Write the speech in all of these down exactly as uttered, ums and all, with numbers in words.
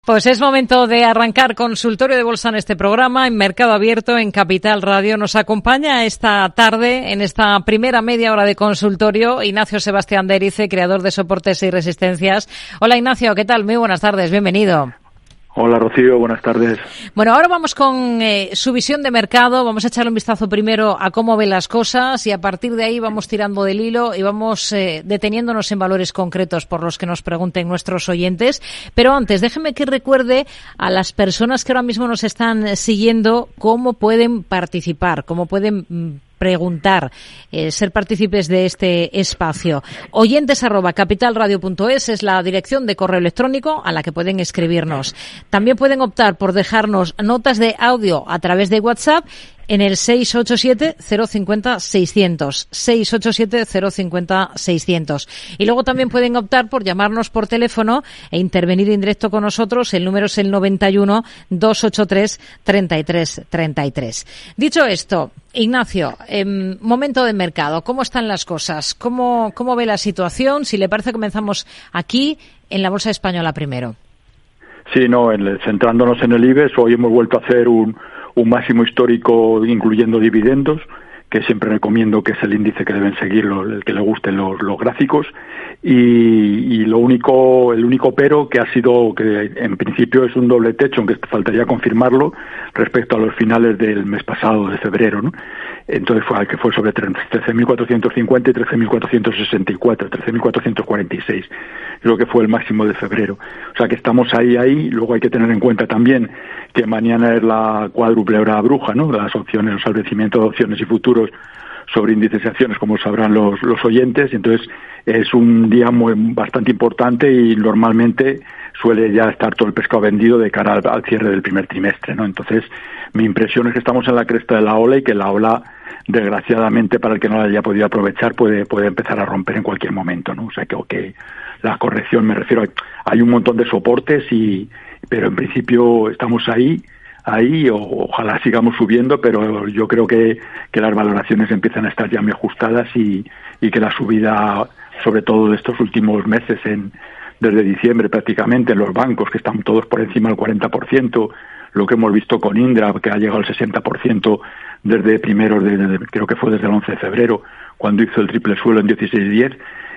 Pues es momento de arrancar consultorio de bolsa en este programa, en Mercado Abierto, en Capital Radio. Nos acompaña esta tarde, en esta primera media hora de consultorio, Ignacio Sebastián de Erice, creador de Soportes y Resistencias. Hola Ignacio, ¿qué tal? Muy buenas tardes, bienvenido. Hola Rocío, buenas tardes. Bueno, ahora vamos con eh, su visión de mercado, vamos a echarle un vistazo primero a cómo ve las cosas y a partir de ahí vamos tirando del hilo y vamos eh, deteniéndonos en valores concretos por los que nos pregunten nuestros oyentes. Pero antes, déjeme que recuerde a las personas que ahora mismo nos están siguiendo cómo pueden participar, cómo pueden mm, preguntar, eh, ser partícipes de este espacio. Oyentes arroba capitalradio punto es es la dirección de correo electrónico a la que pueden escribirnos. También pueden optar por dejarnos notas de audio a través de WhatsApp en el seis ocho siete, cero cinco cero, seiscientos, seis ocho siete, cero cinco cero, seiscientos. Y luego también pueden optar por llamarnos por teléfono e intervenir en directo con nosotros. El número es el noventa y uno, doscientos ochenta y tres, treinta y tres treinta y tres. Dicho esto, Ignacio, eh, momento de mercado, ¿cómo están las cosas? ¿Cómo, cómo ve la situación? Si le parece, comenzamos aquí en la Bolsa Española primero. Sí, no, el, centrándonos en el IBEX, hoy hemos vuelto a hacer un un máximo histórico incluyendo dividendos, que siempre recomiendo que es el índice que deben seguir lo, el que le gusten los, los gráficos, y, y lo único, el único pero que ha sido que en principio es un doble techo, aunque faltaría confirmarlo respecto a los finales del mes pasado de febrero, ¿no? Entonces fue que fue sobre trece mil cuatrocientos cincuenta y trece mil cuatrocientos sesenta y cuatro, trece mil cuatrocientos cuarenta y seis, creo que fue el máximo de febrero. O sea que estamos ahí, ahí. Luego hay que tener en cuenta también que mañana es la cuádruple hora bruja, ¿no? Las opciones, los establecimientos de opciones y futuros sobre índices y acciones, como sabrán los, los oyentes. Entonces es un día muy, bastante importante y normalmente suele ya estar todo el pescado vendido de cara al, al cierre del primer trimestre, ¿no? Entonces mi impresión es que estamos en la cresta de la ola y que la ola, desgraciadamente para el que no la haya podido aprovechar, puede puede empezar a romper en cualquier momento, ¿no? O sea que okay, la corrección, me refiero, a, hay un montón de soportes y pero en principio estamos ahí ahí o, ojalá sigamos subiendo, pero yo creo que que las valoraciones empiezan a estar ya muy ajustadas y y que la subida, sobre todo de estos últimos meses, en desde diciembre prácticamente en los bancos, que están todos por encima del cuarenta por ciento, lo que hemos visto con Indra, que ha llegado al sesenta por ciento desde primeros de, de, creo que fue desde el once de febrero, cuando hizo el triple suelo en dieciséis diez,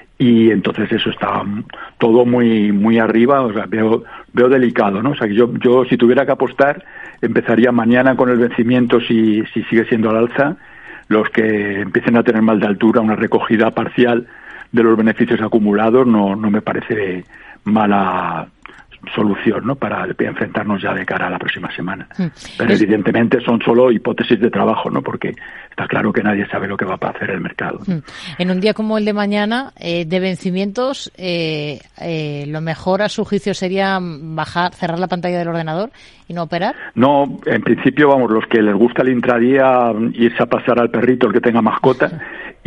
y entonces eso está todo muy muy arriba. O sea, veo veo delicado, ¿no? O sea, que yo yo si tuviera que apostar, empezaría mañana con el vencimiento, si si sigue siendo al alza, los que empiecen a tener mal de altura, una recogida parcial de los beneficios acumulados, no no me parece mala solución, ¿no? Para enfrentarnos ya de cara a la próxima semana. Mm. Pero es... evidentemente son solo hipótesis de trabajo, ¿no? Porque está claro que nadie sabe lo que va a hacer el mercado, ¿no? Mm. En un día como el de mañana, eh, de vencimientos, eh, eh, lo mejor a su juicio sería bajar, cerrar la pantalla del ordenador y no operar. No, en principio, vamos, los que les gusta el intradía, irse a pasar al perrito, el que tenga mascota, y,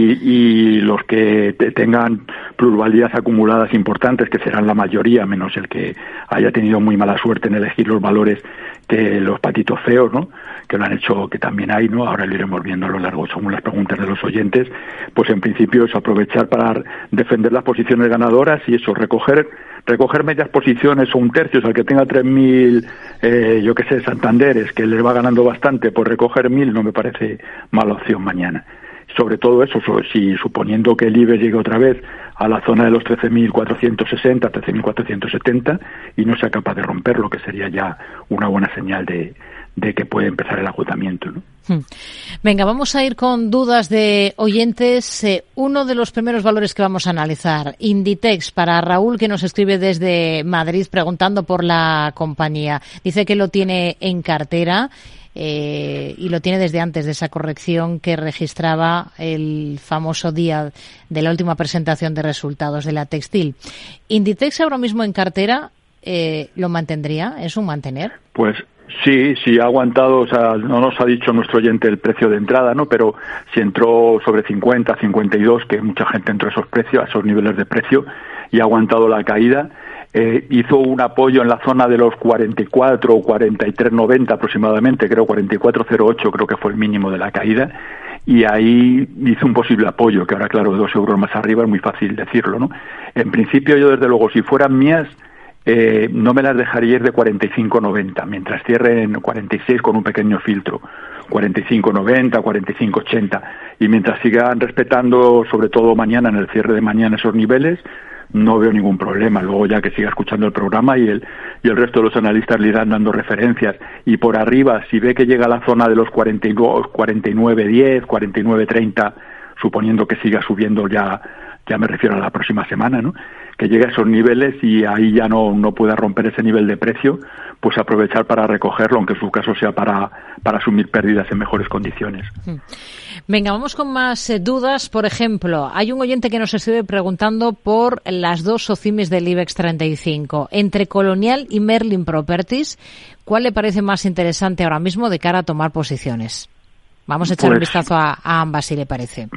y los que te tengan plusvalías acumuladas importantes, que serán la mayoría, menos el que haya tenido muy mala suerte en elegir los valores, que los patitos feos, ¿no? Que lo han hecho, que también hay, ¿no? Ahora lo iremos viendo a lo largo según las preguntas de los oyentes. Pues en principio es aprovechar para defender las posiciones ganadoras y eso, recoger recoger medias posiciones o un tercio, o sea, el que tenga tres mil, eh, yo qué sé, Santanderes, que les va ganando bastante, pues recoger mil no me parece mala opción mañana. Sobre todo eso, si suponiendo que el IBEX llegue otra vez a la zona de los trece mil cuatrocientos sesenta, trece mil cuatrocientos setenta y no sea capaz de romperlo, que sería ya una buena señal de, de que puede empezar el agotamiento, ¿no? Venga, vamos a ir con dudas de oyentes. Eh, uno de los primeros valores que vamos a analizar, Inditex, para Raúl, que nos escribe desde Madrid preguntando por la compañía. Dice que lo tiene en cartera eh, y lo tiene desde antes de esa corrección que registraba el famoso día de la última presentación de resultados de la textil. Inditex ahora mismo en cartera, eh, ¿lo mantendría? ¿Es un mantener? Pues sí, sí ha aguantado, o sea, no nos ha dicho nuestro oyente el precio de entrada, ¿no? Pero si entró sobre cincuenta, cincuenta y dos, que mucha gente entró a esos precios, a esos niveles de precio, y ha aguantado la caída. Eh, hizo un apoyo en la zona de los cuarenta y cuatro o cuarenta y tres noventa aproximadamente, creo cuarenta y cuatro cero ocho creo que fue el mínimo de la caída, y ahí hizo un posible apoyo, que ahora claro, dos euros más arriba es muy fácil decirlo, ¿no? En principio yo desde luego, si fueran mías, eh, no me las dejaría ir de cuarenta y cinco noventa, mientras cierre en cuarenta y seis con un pequeño filtro, cuarenta y cinco noventa, cuarenta y cinco ochenta, y mientras sigan respetando, sobre todo mañana, en el cierre de mañana, esos niveles, no veo ningún problema. Luego ya que siga escuchando el programa y el y el resto de los analistas le irán dando referencias, y por arriba, si ve que llega a la zona de los cuarenta y nueve diez, cuarenta y nueve treinta, suponiendo que siga subiendo, ya ya me refiero a la próxima semana, ¿no?, que llegue a esos niveles y ahí ya no, no pueda romper ese nivel de precio, pues aprovechar para recogerlo, aunque en su caso sea para, para asumir pérdidas en mejores condiciones. Venga, vamos con más eh, dudas. Por ejemplo, hay un oyente que nos estuve preguntando por las dos SOCIMIs del IBEX treinta y cinco. Entre Colonial y Merlin Properties, ¿cuál le parece más interesante ahora mismo de cara a tomar posiciones? Vamos a echar pues, un vistazo a, a ambas, si le parece.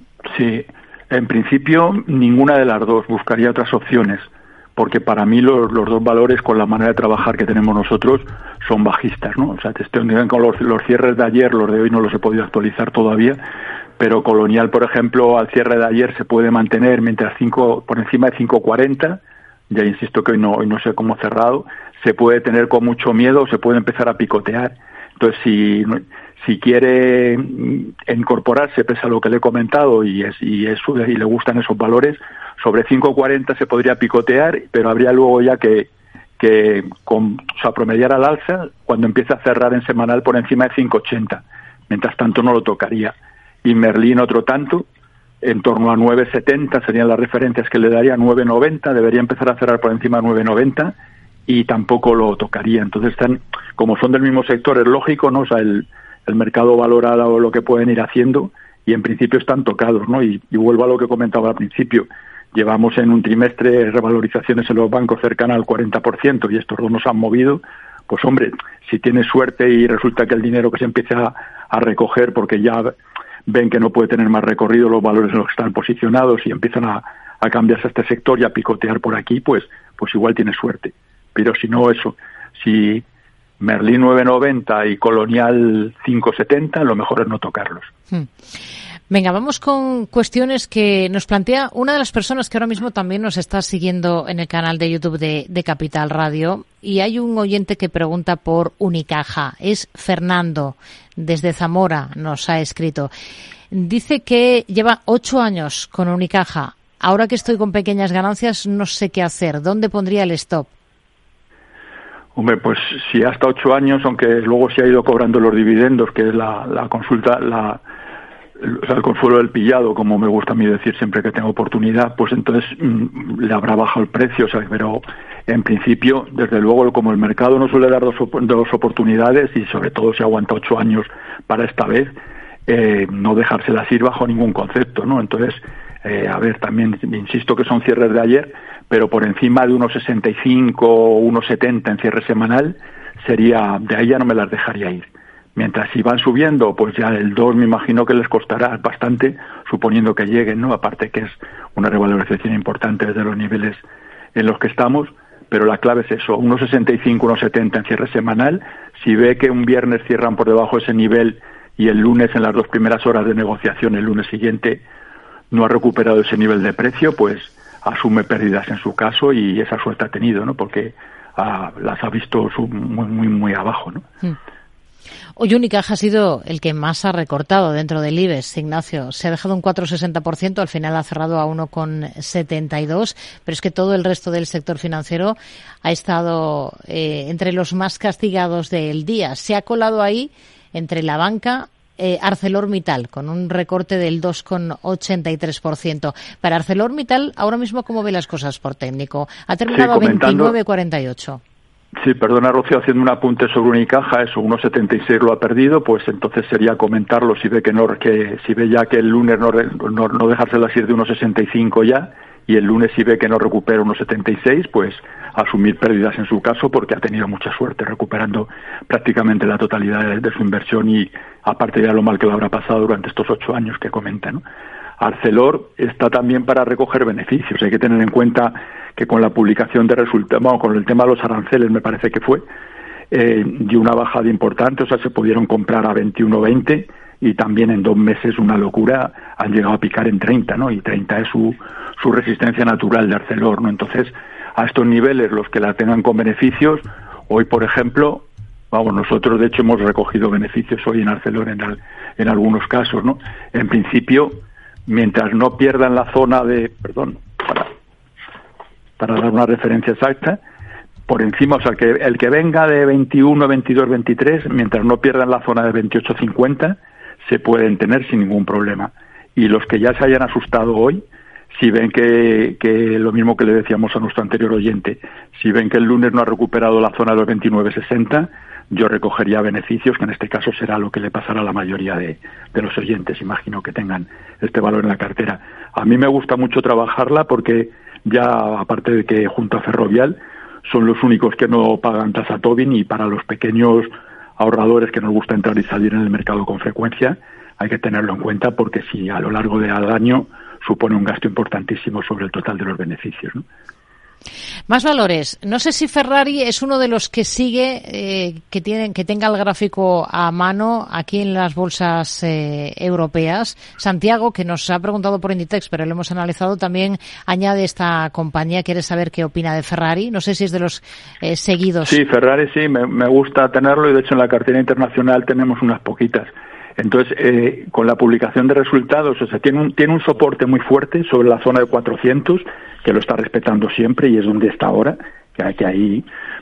Sí. En principio, ninguna de las dos. Buscaría otras opciones, porque para mí los, los dos valores, con la manera de trabajar que tenemos nosotros, son bajistas, ¿no? O sea, te estoy con los, los cierres de ayer, los de hoy no los he podido actualizar todavía, pero Colonial, por ejemplo, al cierre de ayer se puede mantener mientras cinco, por encima de cinco cuarenta, ya insisto que hoy no, hoy no sé cómo cerrado, se puede tener con mucho miedo, se puede empezar a picotear. Entonces, si... Si quiere incorporarse, pese a lo que le he comentado, y es, y, es, y le gustan esos valores, sobre cinco cuarenta se podría picotear, pero habría luego ya que, que con, o sea, promediar al alza cuando empiece a cerrar en semanal por encima de cinco ochenta. Mientras tanto no lo tocaría. Y Merlin otro tanto, en torno a nueve setenta serían las referencias que le daría, nueve noventa, debería empezar a cerrar por encima de nueve noventa y tampoco lo tocaría. Entonces están, como son del mismo sector, es lógico, ¿no? O sea, el el mercado valora lo que pueden ir haciendo y en principio están tocados, ¿no? Y, y vuelvo a lo que comentaba al principio. Llevamos en un trimestre revalorizaciones en los bancos cercanas al cuarenta por ciento y estos dos nos han movido. Pues hombre, si tienes suerte y resulta que el dinero que se empieza a, a recoger porque ya ven que no puede tener más recorrido los valores en los que están posicionados y empiezan a, a cambiarse a este sector y a picotear por aquí, pues, pues igual tienes suerte. Pero si no, eso, si Merlin nueve noventa y Colonial cinco setenta, lo mejor es no tocarlos. Hmm. Venga, vamos con cuestiones que nos plantea una de las personas que ahora mismo también nos está siguiendo en el canal de YouTube de, de Capital Radio, y hay un oyente que pregunta por Unicaja. Es Fernando, desde Zamora, nos ha escrito. Dice que lleva ocho años con Unicaja. Ahora que estoy con pequeñas ganancias, no sé qué hacer. ¿Dónde pondría el stop? Hombre, pues si hasta ocho años, aunque luego se ha ido cobrando los dividendos, que es la, la consulta, la, el, o sea, el consuelo del pillado, como me gusta a mí decir siempre que tengo oportunidad, pues entonces mmm, le habrá bajado el precio, o sea, pero en principio, desde luego, como el mercado no suele dar dos, dos oportunidades y sobre todo si aguanta ocho años para esta vez, eh, no dejárselas ir bajo ningún concepto, ¿no? Entonces, eh, a ver, también insisto que son cierres de ayer, pero por encima de uno sesenta y cinco o uno setenta en cierre semanal, sería, de ahí ya no me las dejaría ir. Mientras si van subiendo, pues ya el dos me imagino que les costará bastante, suponiendo que lleguen, ¿no? Aparte que es una revalorización importante desde los niveles en los que estamos, pero la clave es eso, uno sesenta y cinco, uno setenta en cierre semanal. Si ve que un viernes cierran por debajo de ese nivel y el lunes, en las dos primeras horas de negociación, el lunes siguiente, no ha recuperado ese nivel de precio, pues asume pérdidas en su caso, y esa suerte ha tenido, ¿no? Porque ah, las ha visto sub, muy, muy, muy abajo, ¿no? Hmm. Hoy Unicaja ha sido el que más ha recortado dentro del IBEX, Ignacio. Se ha dejado un cuatro coma sesenta por ciento, al final ha cerrado a uno coma setenta y dos, pero es que todo el resto del sector financiero ha estado eh, entre los más castigados del día. Se ha colado ahí entre la banca, Eh, ArcelorMittal, con un recorte del dos coma ochenta y tres por ciento. Para ArcelorMittal, ahora mismo, ¿cómo ve las cosas por técnico? Ha terminado a veintinueve cuarenta y ocho. Sí, perdona, Rocío, haciendo un apunte sobre Unicaja, eso, uno setenta y seis lo ha perdido, pues entonces sería comentarlo si ve que no, que si ve ya que el lunes no, no, no dejárselas ir de uno sesenta y cinco ya, y el lunes si ve que no recupera uno setenta y seis, pues asumir pérdidas en su caso, porque ha tenido mucha suerte recuperando prácticamente la totalidad de, de su inversión, y aparte ya lo mal que lo habrá pasado durante estos ocho años que comenta, ¿no? Arcelor está también para recoger beneficios. Hay que tener en cuenta que con la publicación de resultados, bueno, con el tema de los aranceles, me parece que fue, eh, dio una bajada importante, o sea, se pudieron comprar a veintiuno veinte, y también en dos meses, una locura, han llegado a picar en treinta, ¿no? Y treinta es su, su resistencia natural de Arcelor, ¿no? Entonces, a estos niveles los que la tengan con beneficios. Hoy, por ejemplo, vamos, nosotros de hecho hemos recogido beneficios hoy en Arcelor en, al, en algunos casos, ¿no? En principio, mientras no pierdan la zona de, perdón, para, para dar una referencia exacta, por encima, o sea, que el que venga de veintiuno, veintidós, veintitrés, mientras no pierdan la zona de veintiocho cincuenta, se pueden tener sin ningún problema. Y los que ya se hayan asustado hoy, si ven que, que lo mismo que le decíamos a nuestro anterior oyente, si ven que el lunes no ha recuperado la zona de los veintinueve sesenta, yo recogería beneficios, que en este caso será lo que le pasará a la mayoría de, de los oyentes, imagino que tengan este valor en la cartera. A mí me gusta mucho trabajarla porque ya, aparte de que junto a Ferrovial, son los únicos que no pagan tasa Tobin, y para los pequeños ahorradores que nos gusta entrar y salir en el mercado con frecuencia, hay que tenerlo en cuenta, porque si a lo largo del año supone un gasto importantísimo sobre el total de los beneficios, ¿no? Más valores. No sé si Ferrari es uno de los que sigue, eh, que tienen, que tenga el gráfico a mano aquí en las bolsas eh, europeas. Santiago, que nos ha preguntado por Inditex, pero lo hemos analizado, también añade esta compañía. Quiere saber qué opina de Ferrari. No sé si es de los eh, seguidos. Sí, Ferrari sí, me, me gusta tenerlo, y de hecho en la cartera internacional tenemos unas poquitas. Entonces, eh, con la publicación de resultados, o sea, tiene un, tiene un soporte muy fuerte sobre la zona de cuatrocientos, que lo está respetando siempre y es donde está ahora, que, que ahí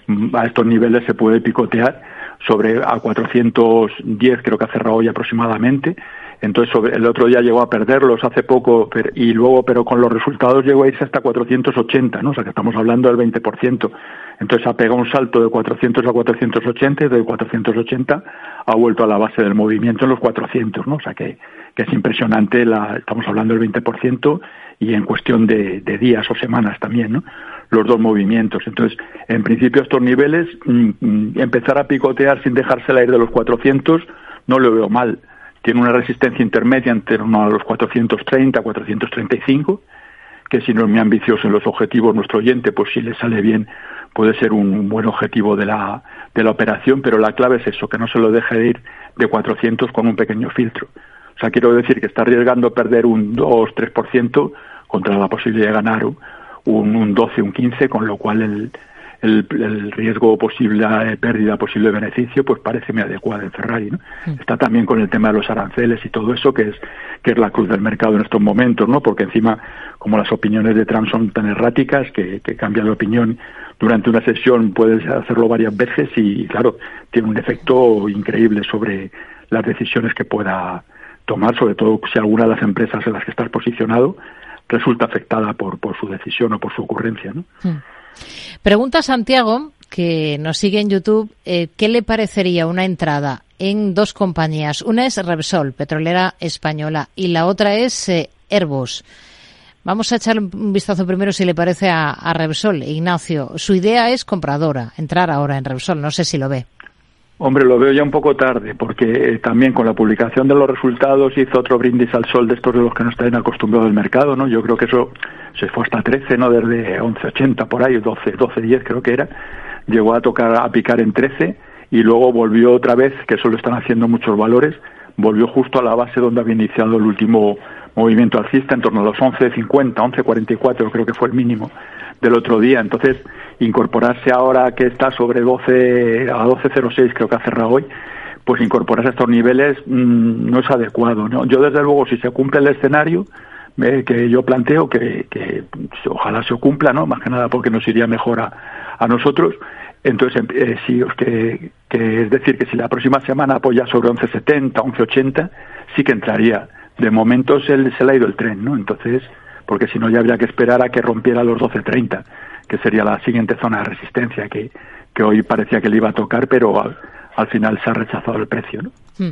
a estos niveles se puede picotear sobre a cuatrocientos diez, creo que ha cerrado hoy aproximadamente. Entonces, sobre, el otro día llegó a perderlos hace poco, pero, y luego, pero con los resultados llegó a irse hasta cuatrocientos ochenta, ¿no? O sea, que estamos hablando del veinte por ciento. Entonces, ha pegado un salto de cuatrocientos a cuatrocientos ochenta, y de cuatrocientos ochenta ha vuelto a la base del movimiento en los cuatrocientos, ¿no? O sea, que, que es impresionante, la, estamos hablando del veinte por ciento, y en cuestión de, de días o semanas también, ¿no? Los dos movimientos. Entonces, en principio, estos niveles, mmm, empezar a picotear sin dejársela ir de los cuatrocientos, no lo veo mal. Tiene una resistencia intermedia en torno a los cuatrocientos treinta, cuatrocientos treinta y cinco, que si no es muy ambicioso en los objetivos nuestro oyente, pues si le sale bien puede ser un buen objetivo de la de la operación, pero la clave es eso, que no se lo deje de ir de cuatrocientos con un pequeño filtro. O sea, quiero decir que está arriesgando perder un dos, tres por ciento contra la posibilidad de ganar un, un doce, un quince, con lo cual el El, el riesgo posible de pérdida, posible beneficio, pues parece muy adecuado en Ferrari, ¿no? Sí. Está también con el tema de los aranceles y todo eso, que es que es la cruz del mercado en estos momentos, ¿no? Porque encima, como las opiniones de Trump son tan erráticas, que, que cambia de opinión durante una sesión, puedes hacerlo varias veces y, claro, tiene un efecto increíble sobre las decisiones que pueda tomar, sobre todo si alguna de las empresas en las que estás posicionado resulta afectada por, por su decisión o por su ocurrencia, ¿no? Sí. Pregunta Santiago, que nos sigue en YouTube, eh, ¿qué le parecería una entrada en dos compañías? Una es Repsol, petrolera española, y la otra es eh, Airbus. Vamos a echar un vistazo primero, si le parece, a, a Repsol. Ignacio, su idea es compradora, entrar ahora en Repsol, no sé si lo ve. Hombre, lo veo ya un poco tarde, porque eh, también con la publicación de los resultados hizo otro brindis al sol de estos de los que no están acostumbrados al mercado, ¿no? Yo creo que eso se fue hasta trece, ¿no? Desde once ochenta por ahí, doce, doce diez creo que era. Llegó a tocar, a picar en trece, y luego volvió otra vez, que eso lo están haciendo muchos valores, volvió justo a la base donde había iniciado el último movimiento alcista, en torno a los once cincuenta, once cuarenta y cuatro, creo que fue el mínimo del otro día. Entonces, incorporarse ahora que está sobre doce, a doce cero seis creo que ha cerrado hoy, pues incorporarse a estos niveles mmm, no es adecuado, ¿no? Yo, desde luego, si se cumple el escenario eh, que yo planteo, que, que ojalá se cumpla, ¿no? Más que nada porque nos iría mejor a, a nosotros. Entonces, eh, sí, que, que es decir, que si la próxima semana apoya sobre once setenta, once ochenta, sí que entraría. De momento se, se le ha ido el tren, ¿no? Entonces, porque si no ya habría que esperar a que rompiera los doce treinta, que sería la siguiente zona de resistencia, que, que hoy parecía que le iba a tocar, pero al, al final se ha rechazado el precio, ¿no? Mm.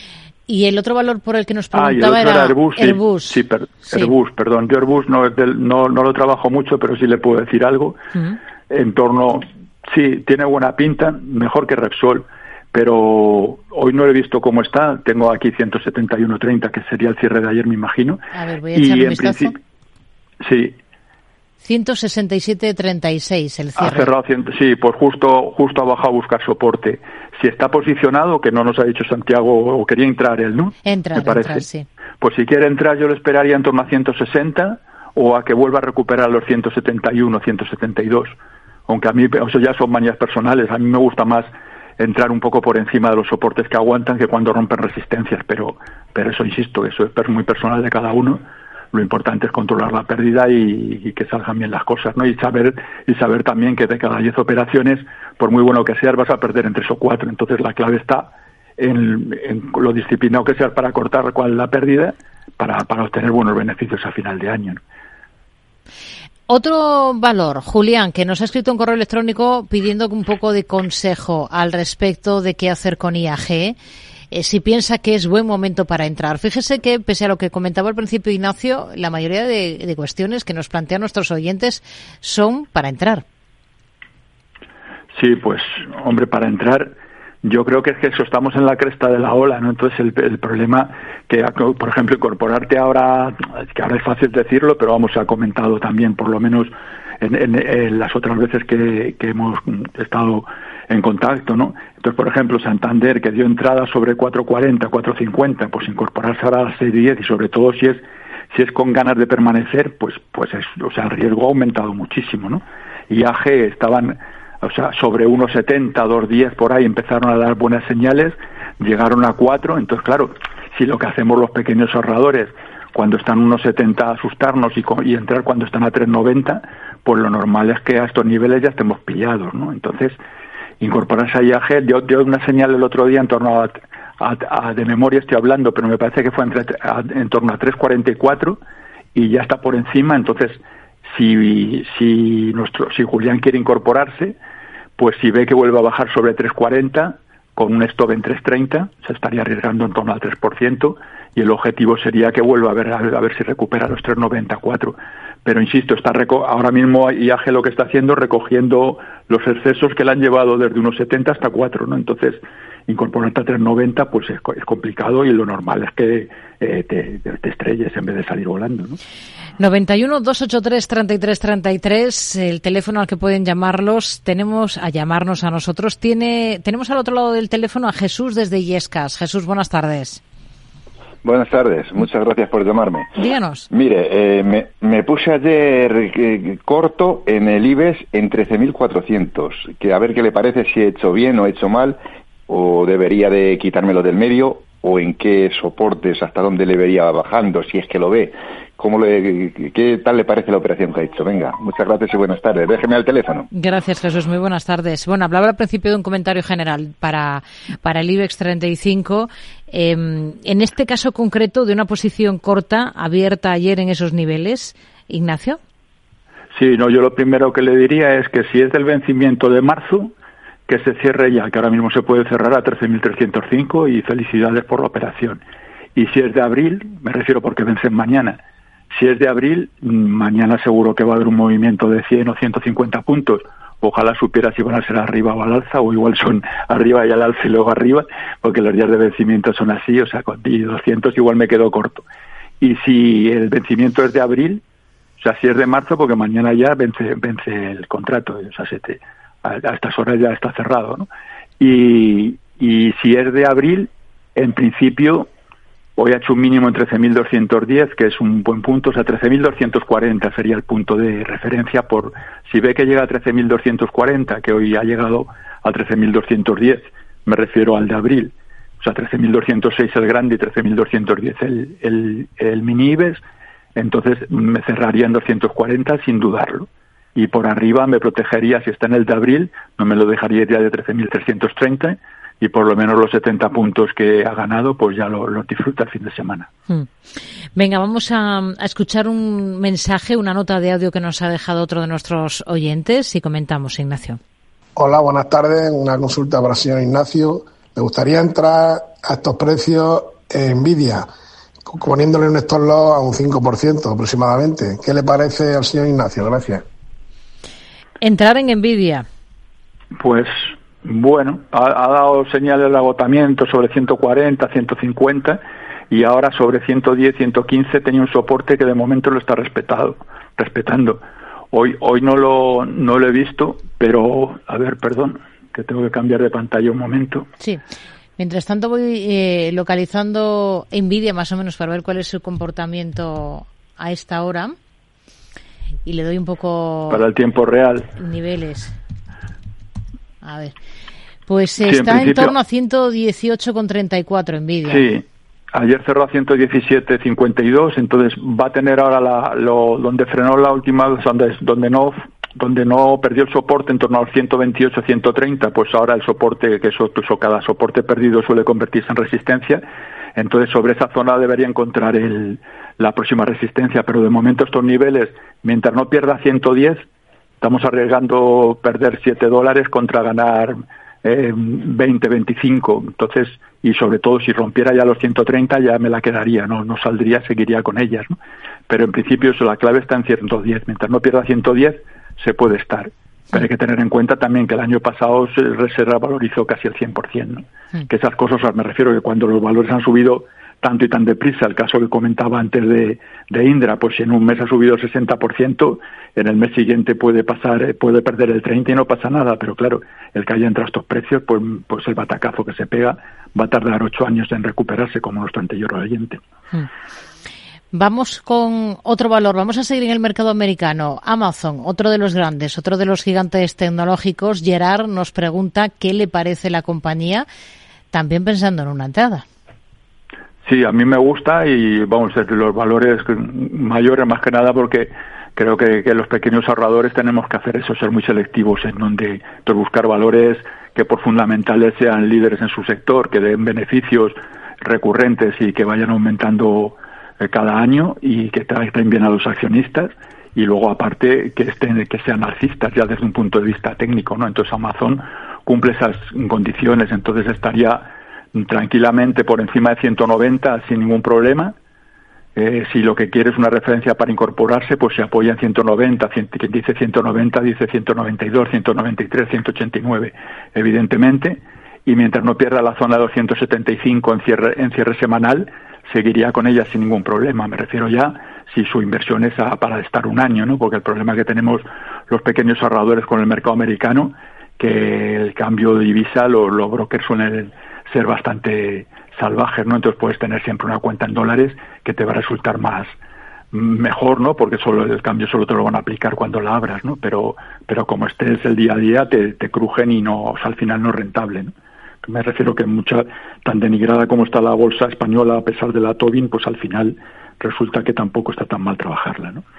Y el otro valor por el que nos preguntaba ah, era, era Airbus. Sí, Airbus. Sí, per, sí. Airbus, perdón. Yo Airbus no, es del, no, no lo trabajo mucho, pero sí le puedo decir algo. Uh-huh. En torno, sí, tiene buena pinta, mejor que Repsol, pero hoy no he visto cómo está. Tengo aquí ciento setenta y uno treinta, que sería el cierre de ayer, me imagino. A ver, voy a echarle un vistazo. Sí. ciento sesenta y siete treinta y seis el cierre. Ha cerrado, sí, pues justo justo ha bajado a buscar soporte. Si está posicionado, que no nos ha dicho Santiago, o quería entrar él, ¿no? Entrar, me parece. Entrar, sí. Pues si quiere entrar, yo le esperaría en torno a ciento sesenta o a que vuelva a recuperar los ciento setenta y uno, ciento setenta y dos. Aunque a mí, eso ya son manías personales, a mí me gusta más entrar un poco por encima de los soportes que aguantan que cuando rompen resistencias, pero pero eso, insisto, eso es muy personal de cada uno. Lo importante es controlar la pérdida y, y que salgan bien las cosas, ¿no? Y saber y saber también que de cada diez operaciones, por muy bueno que seas, vas a perder en tres o cuatro. Entonces la clave está en, en lo disciplinado que seas para cortar cuál es la pérdida, para, para obtener buenos beneficios a final de año, ¿no? Otro valor, Julián, que nos ha escrito un correo electrónico pidiendo un poco de consejo al respecto de qué hacer con I A G, eh, si piensa que es buen momento para entrar. Fíjese que, pese a lo que comentaba al principio Ignacio, la mayoría de, de cuestiones que nos plantean nuestros oyentes son para entrar. Sí, pues, hombre, para entrar, yo creo que es que eso, estamos en la cresta de la ola, ¿no? Entonces el, el problema que, por ejemplo, incorporarte ahora, que ahora es fácil decirlo, pero vamos, se ha comentado también, por lo menos en, en, en las otras veces que, que hemos estado en contacto, ¿no? Entonces, por ejemplo, Santander, que dio entrada sobre cuatro cuarenta, cuatro cincuenta, pues incorporarse ahora a las seis diez, y sobre todo si es si es con ganas de permanecer, pues pues es, o sea, el riesgo ha aumentado muchísimo, ¿no? Y A G estaban, o sea, sobre uno setenta, dos diez por ahí, empezaron a dar buenas señales, llegaron a cuatro, entonces claro, si lo que hacemos los pequeños ahorradores cuando están uno setenta asustarnos y, y entrar cuando están a tres noventa, pues lo normal es que a estos niveles ya estemos pillados, ¿no? Entonces, incorporarse a I A G, dio, dio una señal el otro día en torno a, a, a, de memoria estoy hablando, pero me parece que fue entre, a, en torno a tres cuarenta y cuatro y ya está por encima. Entonces, si si nuestro si Julián quiere incorporarse, pues si ve que vuelve a bajar sobre tres cuarenta con un stop en tres treinta, se estaría arriesgando en torno al tres por ciento, y el objetivo sería que vuelva a ver a ver, a ver si recupera los tres noventa y cuatro. Pero insisto, está reco- ahora mismo I A G lo que está haciendo es recogiendo los excesos que le han llevado desde uno setenta hasta cuatro, ¿no? Entonces, incorporarte a tres noventa pues es, es complicado, y lo normal es que eh, te, te estrelles en vez de salir volando, ¿no? noventa y uno, doscientos ochenta y tres, treinta y tres treinta y tres, el teléfono al que pueden llamarlos, tenemos a llamarnos a nosotros. Tiene, tenemos al otro lado del teléfono a Jesús desde Illescas. Jesús, buenas tardes. Buenas tardes, muchas gracias por llamarme. Díganos. Mire, eh, me, me puse ayer eh, corto en el IBEX en trece mil cuatrocientos, que a ver qué le parece, si he hecho bien o he hecho mal, o debería de quitármelo del medio, o en qué soportes, hasta dónde le vería bajando, si es que lo ve. ¿Cómo le, ¿Qué tal le parece la operación que ha hecho? Venga, muchas gracias y buenas tardes. Déjeme al teléfono. Gracias, Jesús. Muy buenas tardes. Bueno, hablaba al principio de un comentario general para, para el IBEX treinta y cinco. Eh, en este caso concreto, de una posición corta, abierta ayer en esos niveles. Ignacio. Sí, no, yo lo primero que le diría es que si es del vencimiento de marzo, que se cierre ya, que ahora mismo se puede cerrar a trece mil trescientos cinco, y felicidades por la operación. Y si es de abril, me refiero porque vencen mañana, si es de abril, mañana seguro que va a haber un movimiento de cien o ciento cincuenta puntos. Ojalá supiera si van a ser arriba o al alza, o igual son arriba y al alza y luego arriba, porque los días de vencimiento son así, o sea, con doscientos igual me quedo corto. Y si el vencimiento es de abril, o sea, si es de marzo, porque mañana ya vence vence el contrato, o sea, se te, a, a estas horas ya está cerrado, ¿no? Y, y si es de abril, en principio, hoy ha hecho un mínimo en trece mil doscientos diez, que es un buen punto, o sea, trece mil doscientos cuarenta sería el punto de referencia. Por si ve que llega a trece mil doscientos cuarenta, que hoy ha llegado a trece mil doscientos diez, me refiero al de abril, o sea, trece mil doscientos seis el grande y trece mil doscientos diez el, el, el mini IBEX, entonces me cerraría en doscientos cuarenta sin dudarlo. Y por arriba me protegería, si está en el de abril, no me lo dejaría ya de trece mil trescientos treinta, y por lo menos los setenta puntos que ha ganado, pues ya lo, lo disfruta el fin de semana. Hmm. Venga, vamos a, a escuchar un mensaje, una nota de audio que nos ha dejado otro de nuestros oyentes, y comentamos, Ignacio. Hola, buenas tardes. Una consulta para el señor Ignacio. Me gustaría entrar a estos precios en Nvidia, poniéndole un stop loss a un cinco por ciento aproximadamente. ¿Qué le parece al señor Ignacio? Gracias. Entrar en Nvidia. Pues bueno, ha, ha dado señales de agotamiento sobre ciento cuarenta, ciento cincuenta, y ahora sobre ciento diez, ciento quince tenía un soporte que de momento lo está respetado, respetando. Hoy hoy no lo no lo he visto, pero a ver, perdón, que tengo que cambiar de pantalla un momento. Sí. Mientras tanto voy eh, localizando Nvidia más o menos para ver cuál es su comportamiento a esta hora. y le doy un poco... Para el tiempo real. Niveles. A ver. Pues sí, está en, en, principio, en torno a ciento dieciocho con treinta y cuatro Nvidia. Sí. Ayer cerró a ciento diecisiete cincuenta y dos, entonces va a tener ahora la, lo, donde frenó la última vez, donde, donde no donde no perdió el soporte en torno a los ciento veintiocho ciento treinta, pues ahora el soporte, que eso, eso cada soporte perdido suele convertirse en resistencia, entonces sobre esa zona debería encontrar el, la próxima resistencia, pero de momento estos niveles, mientras no pierda ciento diez, estamos arriesgando perder siete dólares contra ganar eh, veinte, veinticinco, entonces, y sobre todo si rompiera ya los ciento treinta ya me la quedaría, no no saldría, seguiría con ellas, ¿no? Pero en principio eso, la clave está en ciento diez, mientras no pierda ciento diez se puede estar, pero hay que tener en cuenta también que el año pasado se revalorizó casi el cien por ciento, ¿no? Sí. Que esas cosas, me refiero que cuando los valores han subido tanto y tan deprisa, el caso que comentaba antes de, de Indra, pues si en un mes ha subido el sesenta por ciento, en el mes siguiente puede pasar, puede perder el treinta por ciento y no pasa nada, pero claro, el que haya entrado a estos precios, pues, pues el batacazo que se pega va a tardar ocho años en recuperarse, como nuestro anterior oyente. Hmm. Vamos con otro valor, vamos a seguir en el mercado americano. Amazon, otro de los grandes, otro de los gigantes tecnológicos. Gerard nos pregunta qué le parece la compañía, también pensando en una entrada. Sí, a mí me gusta y vamos a los valores mayores más que nada porque creo que, que los pequeños ahorradores tenemos que hacer eso, ser muy selectivos en donde pues, buscar valores que por fundamentales sean líderes en su sector, que den beneficios recurrentes y que vayan aumentando eh, cada año y que traten bien a los accionistas y luego aparte que estén que sean alcistas ya desde un punto de vista técnico, ¿no? Entonces Amazon cumple esas condiciones, entonces estaría tranquilamente por encima de ciento noventa sin ningún problema. Eh, si lo que quiere es una referencia para incorporarse, pues se apoya en ciento noventa, quien dice ciento noventa dice ciento noventa y dos, ciento noventa y tres, ciento ochenta y nueve, evidentemente, y mientras no pierda la zona de doscientos setenta y cinco en cierre, en cierre semanal, seguiría con ella sin ningún problema. Me refiero ya si su inversión es a, para estar un año, ¿no? Porque el problema que tenemos los pequeños ahorradores con el mercado americano, que el cambio de divisa, los, los brokers suelen ser bastante salvajes, ¿no? Entonces puedes tener siempre una cuenta en dólares que te va a resultar más mejor, ¿no? Porque solo el cambio solo te lo van a aplicar cuando la abras, ¿no? Pero pero como estés el día a día te, te crujen y no, o sea, al final no es rentable, ¿no? Me refiero que mucha, tan denigrada como está la bolsa española a pesar de la Tobin, pues al final resulta que tampoco está tan mal trabajarla, ¿no?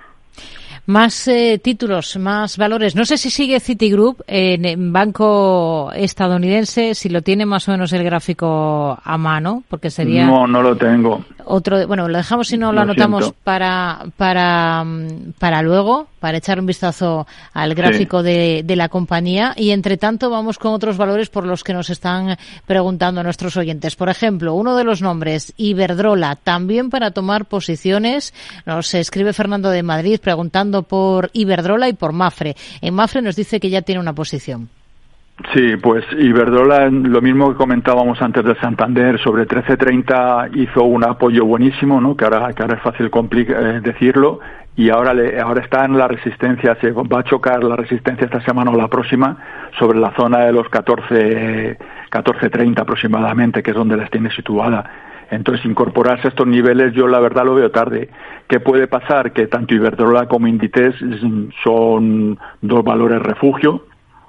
Más eh, títulos, más valores. No sé si sigue Citigroup en, en banco estadounidense, si lo tiene más o menos el gráfico a mano, porque sería... No, no lo tengo. Otro, bueno, lo dejamos si no lo, lo anotamos siento. para para para luego, para echar un vistazo al gráfico sí. de, de la compañía. Y entre tanto vamos con otros valores por los que nos están preguntando nuestros oyentes. Por ejemplo, uno de los nombres, Iberdrola, también para tomar posiciones. Nos escribe Fernando de Madrid preguntando por Iberdrola y por Mafre. En Mafre nos dice que ya tiene una posición. Sí, pues Iberdrola, lo mismo que comentábamos antes del Santander, sobre trece treinta hizo un apoyo buenísimo, ¿no? Que ahora, que ahora es fácil complica, eh, decirlo, y ahora le, ahora está en la resistencia, se va a chocar la resistencia esta semana o la próxima sobre la zona de los catorce treinta aproximadamente, que es donde las tiene situada. Entonces, incorporarse a estos niveles, yo la verdad lo veo tarde. ¿Qué puede pasar? Que tanto Iberdrola como Inditex son dos valores refugio.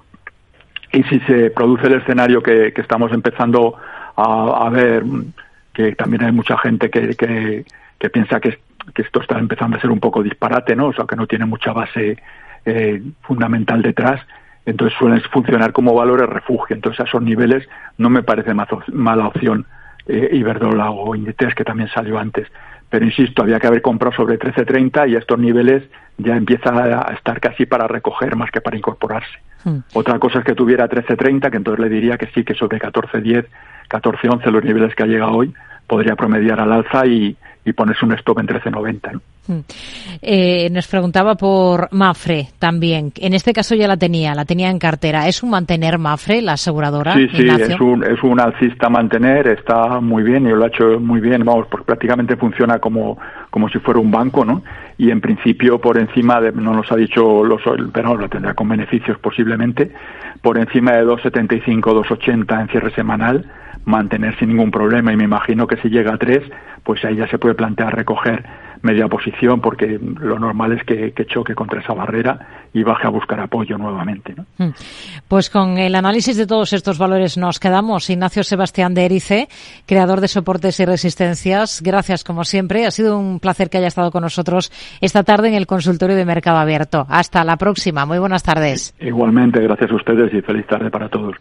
Y si se produce el escenario que, que estamos empezando a, a ver, que también hay mucha gente que, que, que piensa que, que esto está empezando a ser un poco disparate, ¿no? O sea, que no tiene mucha base eh, fundamental detrás, entonces suelen funcionar como valores refugio. Entonces, a esos niveles no me parece mala opción eh, Iberdrola o Inditex, que también salió antes. Pero insisto, había que haber comprado sobre trece treinta y a estos niveles ya empieza a estar casi para recoger más que para incorporarse. Hmm. Otra cosa es que tuviera trece treinta, que entonces le diría que sí, que sobre catorce diez, catorce once, los niveles que ha llegado hoy, podría promediar al alza y, y ponerse un stop en trece noventa, ¿no? Hmm. Eh, nos preguntaba por Mafre también. En este caso ya la tenía, la tenía en cartera. ¿Es un mantener Mafre, la aseguradora? Sí, sí, Ignacio? es un, es un alcista mantener, está muy bien y lo ha hecho muy bien, vamos, porque prácticamente funciona como, como si fuera un banco, ¿no? Y en principio por encima de, no nos ha dicho, los, pero lo tendrá con beneficios posiblemente, por encima de dos setenta y cinco, dos ochenta en cierre semanal, mantener sin ningún problema, y me imagino que si llega a tres, pues ahí ya se puede plantear recoger media posición, porque lo normal es que, que choque contra esa barrera y baje a buscar apoyo nuevamente, ¿no? Pues con el análisis de todos estos valores nos quedamos. Ignacio Sebastián de Erice, creador de Soportes y Resistencias, gracias como siempre. Ha sido un placer que haya estado con nosotros esta tarde en el consultorio de Mercado Abierto. Hasta la próxima. Muy buenas tardes. Igualmente, gracias a ustedes y feliz tarde para todos.